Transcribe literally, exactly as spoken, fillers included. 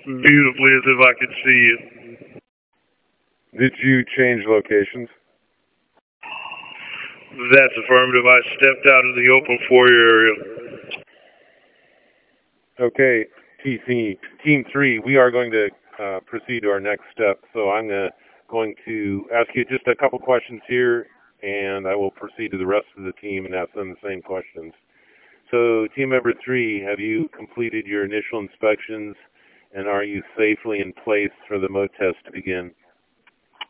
beautifully as if I could see it. Did you change locations? That's affirmative. I stepped out of the open foyer area. Okay, T C, Team three, we are going to uh, proceed to our next step. So I'm uh, going to ask you just a couple questions here, and I will proceed to the rest of the team and ask them the same questions. So team member three, have you completed your initial inspections, and are you safely in place for the M O test to begin?